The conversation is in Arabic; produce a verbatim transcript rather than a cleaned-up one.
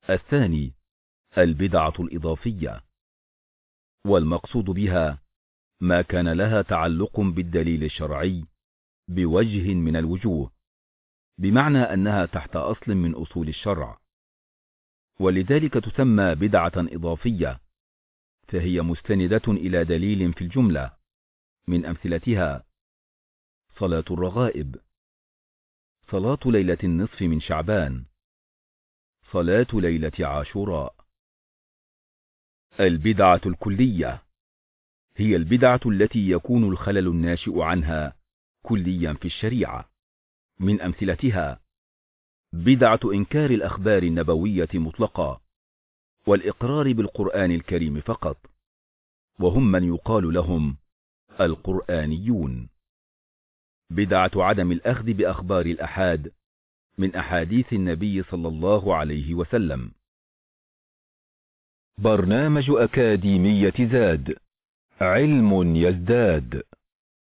الثاني البدعة الإضافية، والمقصود بها ما كان لها تعلق بالدليل الشرعي بوجه من الوجوه، بمعنى أنها تحت أصل من أصول الشرع، ولذلك تسمى بدعة إضافية، فهي مستندة إلى دليل في الجملة. من أمثلتها صلاة الرغائب، صلاة ليلة النصف من شعبان، صلاة ليلة عاشوراء. البدعة الكلية هي البدعة التي يكون الخلل الناشئ عنها كليا في الشريعة. من أمثلتها بدعة إنكار الأخبار النبوية مطلقا، والإقرار بالقرآن الكريم فقط، وهم من يقال لهم القرآنيون. بدعة عدم الأخذ بأخبار الأحاد من أحاديث النبي صلى الله عليه وسلم. برنامج أكاديمية زاد، علم يزداد.